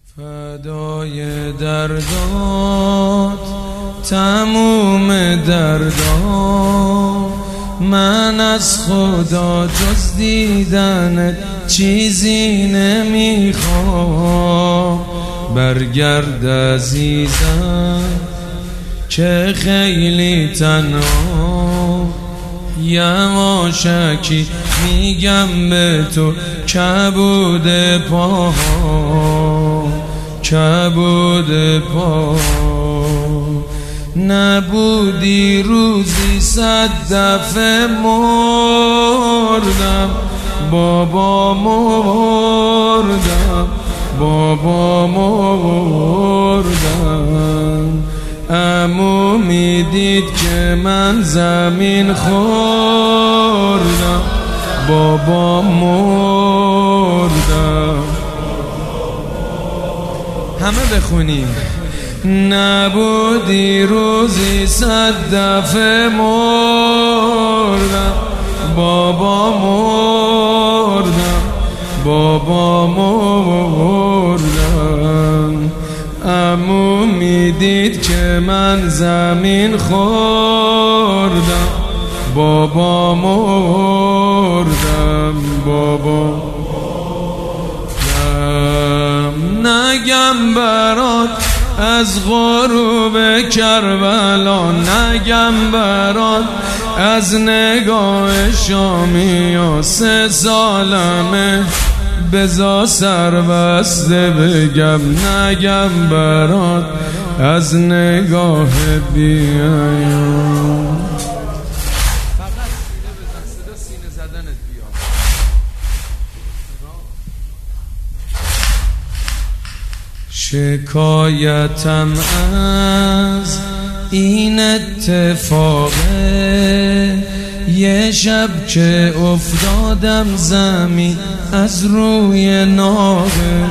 فدای دردات تموم دردات، من از خدا جز دیدن چیزی نمیخوام. برگرد عزیزم که خیلی تنها، یواشکی میگم به تو کبود پا، کبود پا. نبودی روزی 100 دفعه مردم، بابا مردم، بابا مردم. عمو میدید که من زمین خوردم، بابا مردم. همه بخونیم. نبودی روزی 100 دفعه مردم، بابا مردم، بابا مردم. عمو میدید که من زمین خوردم، بابا مردم، بابا. نگم برات از غروب کربلا، نگم برات از نگاه شامی و 3 سالمه بزا سر بسته بگم. نگم برات از نگاه بیایم. فقط سینه بزن، صدا سینه زدنت بیاد. شکایتم از این اتفاقه، یه شب که افتادم زمین از روی ناقه.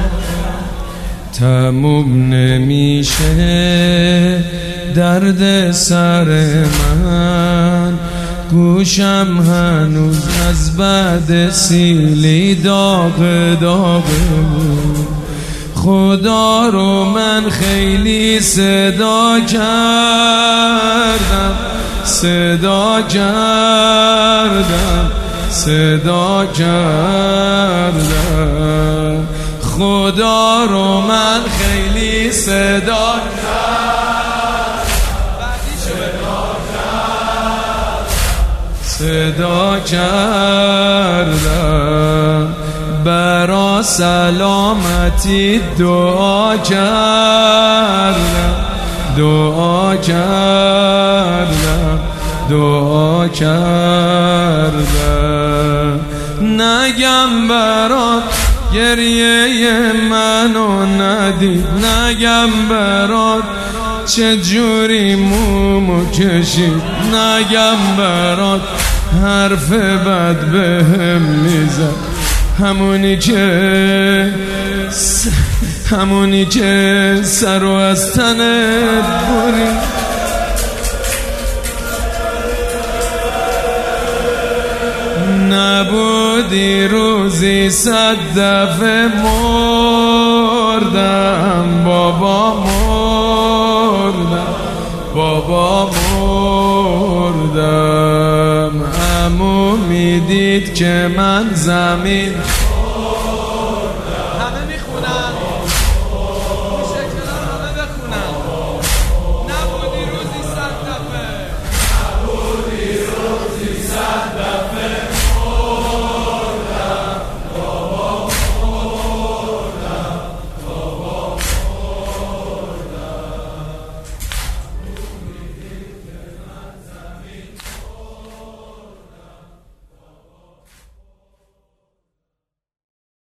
تموم نمیشه درد سر من، گوشم هنوز از بعد سیلی داغ داغه. خدا رو من خیلی صدا کردم، صدا کردم، صدا کردم. خدا رو من خیلی صدا کردم، صدا کردم. برا سلامتی دعا کردم، دعا کردم، دعا کردم. نگم برات گریه منو ندید، نگم برات چجوری مومو کشید، نگم برات حرف بد بهم میزد، همونی که سر و از تنت برید. نبودی روزی 100 دفعه مردم، بابا مردم، بابا مردم. عمو میدید که من زمین